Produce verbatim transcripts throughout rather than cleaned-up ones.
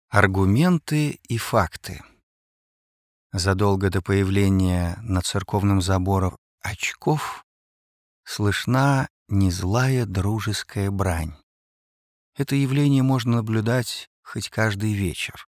Аргументы и факты. Задолго до появления на церковном заборе очков слышна незлая дружеская брань. Это явление можно наблюдать хоть каждый вечер.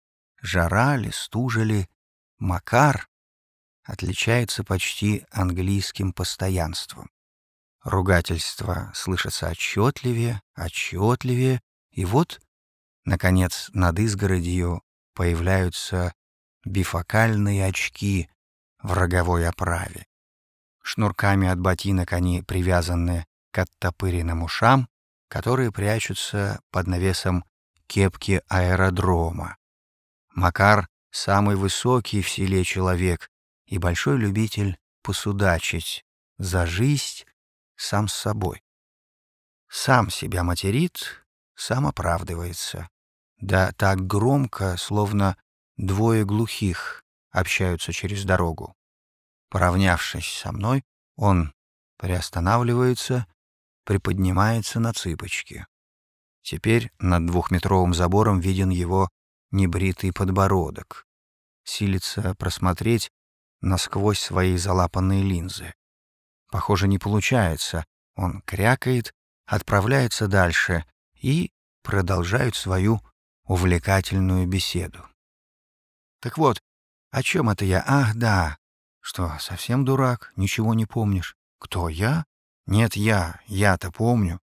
Жара ли, стужа ли, Макар отличается почти английским постоянством. Ругательства слышатся отчетливее, отчетливее, и вот, наконец, над изгородью появляются бифокальные очки в роговой оправе. Шнурками от ботинок они привязаны к оттопыренным ушам, которые прячутся под навесом кепки аэродрома. Макар — самый высокий в селе человек и большой любитель посудачить за жизнь сам с собой. Сам себя материт, сам оправдывается. Да так громко, словно двое глухих общаются через дорогу. Поравнявшись со мной, он приостанавливается, приподнимается на цыпочки. Теперь над двухметровым забором виден его небритый подбородок. Силится просмотреть насквозь свои залапанные линзы. Похоже, не получается. Он крякает, отправляется дальше и продолжает свою увлекательную беседу. Так вот, о чем это я? Ах, да. Что, совсем дурак? Ничего не помнишь? Кто, я? Нет, я. Я-то помню.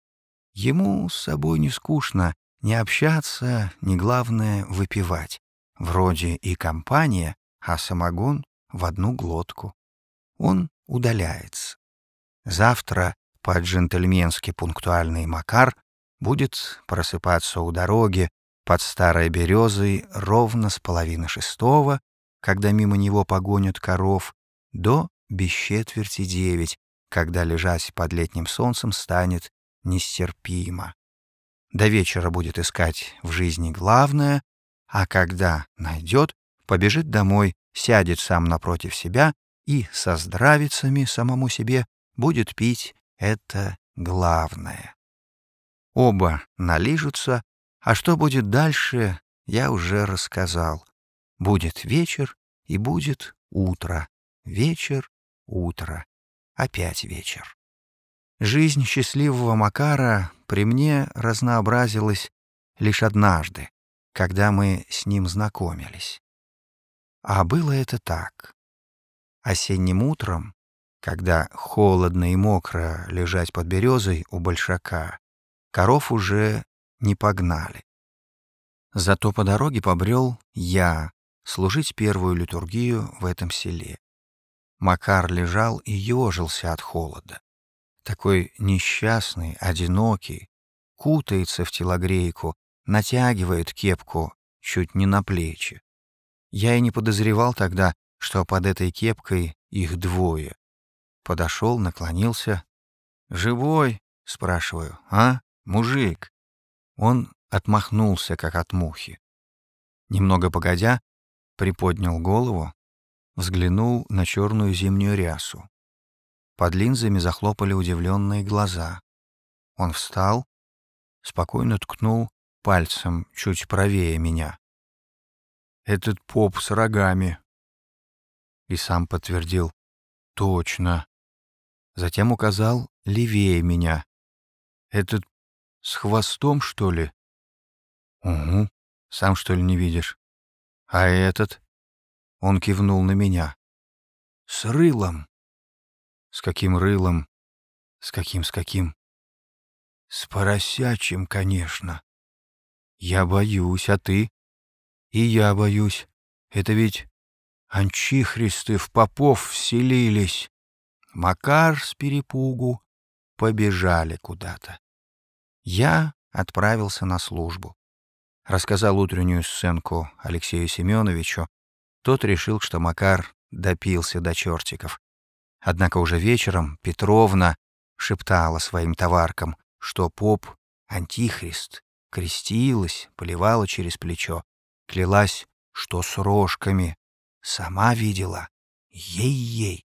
Ему с собой не скучно ни общаться, ни, главное, выпивать. Вроде и компания, а самогон в одну глотку. Он удаляется. Завтра по-джентльменски пунктуальный Макар будет просыпаться у дороги под старой березой ровно с половины шестого, когда мимо него погонят коров, до без четверти девять, когда лежать под летним солнцем станет нестерпимо. До вечера будет искать в жизни главное, а когда найдет, побежит домой, сядет сам напротив себя и со здравицами самому себе будет пить это главное. Оба налижутся, а что будет дальше, я уже рассказал. Будет вечер и будет утро. Вечер, утро. Опять вечер. Жизнь счастливого Макара при мне разнообразилась лишь однажды, когда мы с ним знакомились. А было это так. Осенним утром, когда холодно и мокро лежать под березой у большака, коров уже не погнали. Зато по дороге побрел я служить первую литургию в этом селе. Макар лежал и ежился от холода. Такой несчастный, одинокий, кутается в телогрейку, натягивает кепку чуть не на плечи. Я и не подозревал тогда, что под этой кепкой их двое. Подошел, наклонился. «Живой?» — спрашиваю. «А, мужик?» Он отмахнулся, как от мухи. Немного погодя, приподнял голову, взглянул на черную зимнюю рясу. Под линзами захлопали удивленные глаза. Он встал, спокойно ткнул пальцем чуть правее меня. «Этот поп с рогами». И сам подтвердил. «Точно». Затем указал левее меня. «Этот с хвостом, что ли?» «Угу. Сам, что ли, не видишь?» «А этот?» Он кивнул на меня. «С рылом». «С каким рылом?» «С каким, с каким?» «С поросячьим, конечно». «Я боюсь, а ты?» «И я боюсь. Это ведь анчихристы в попов вселились». Макар с перепугу побежали куда-то. Я отправился на службу. Рассказал утреннюю сценку Алексею Семеновичу. Тот решил, что Макар допился до чертиков. Однако уже вечером Петровна шептала своим товаркам, что поп — антихрист, крестилась, поливала через плечо, клялась, что с рожками. Сама видела. Ей-ей.